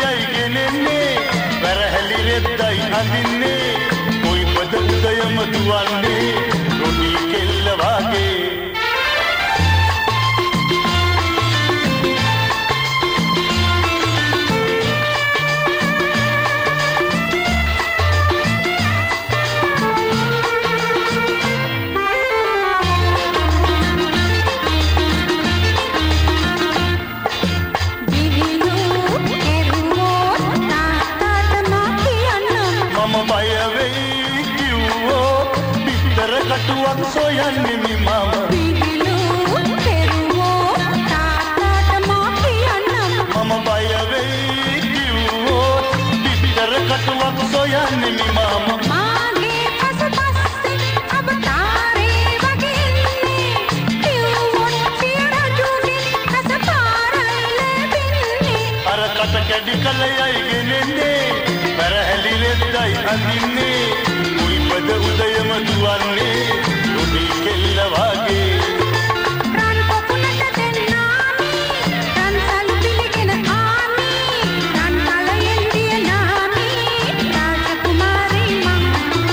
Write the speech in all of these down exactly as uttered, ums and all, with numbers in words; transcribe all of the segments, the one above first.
කලයයි ගෙනෙන්නේ වැරහැලි රෙද්දයි අඳින්නේ කොයි පද උදයම දුවන්නේ රොඩි කෙල්ල වාගේ කටුවක් සොයන්නේ මි මම පිළිලු පෙරුවෝ තාත්තට මා කියන්නම් මම බය වෙයි කිව්වොත් පිටර කටුවක් සොයන්නේ මි මම මාගේ පසුපස්සේ අවතාරේ වගේ ඉන්නේ කිව්වොත් පිය රජුගේ අසපාරයි ලැබෙන්නේ අර කට කැඩි කලයයි ගෙනෙන්නේ වැරහැලි රෙද්දයි අඳින්නේ පද උදයම දුවන්නේ රොඩි කෙල්ල වාගේ රන් පොකුණට දෙන්නාමි රන් සල් පිළිගෙන ආමි රන් කලයෙන් දියනාමි රාජකුමාරී මම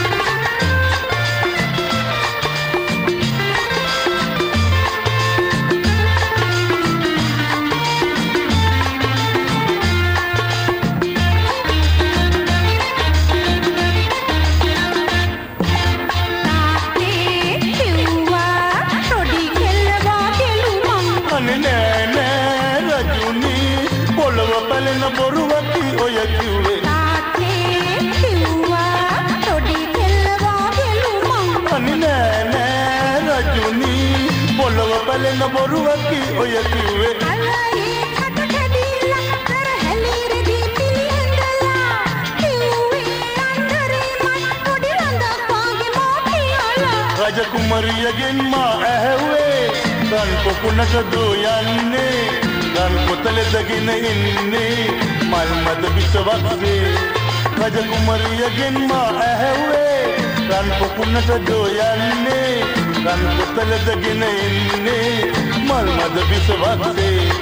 බලන බොරුවකි ඔය කිව්වේ තාත්තේ කිව්වා රොඩි කෙල්ලවා බැලුමන් අනේ නෑ නෑ රජුනි පොළව බලන බොරුවකි ඔය කිව්වේ අලයි කට කැඩිලා වැරහැලි රෙදි පිළිඳලා කිව්වේ අන්තරේ මන් පොඩි රඳක් වාගේ මෝටියලා රජකුමරියගෙන් මා ඇහැව්වේ රන් පොකුණට දෝ යන්නේ රන් පොතලෙදගෙන ඉන්නේ මල් මද විසවක්සේ රජකුමරියගෙන් මා ඇහැව්වේ රන් පොකුණට දෝ යන්නේ රන් පොතලෙදගෙන ඉන්නේ මල් මද විසවක්සේ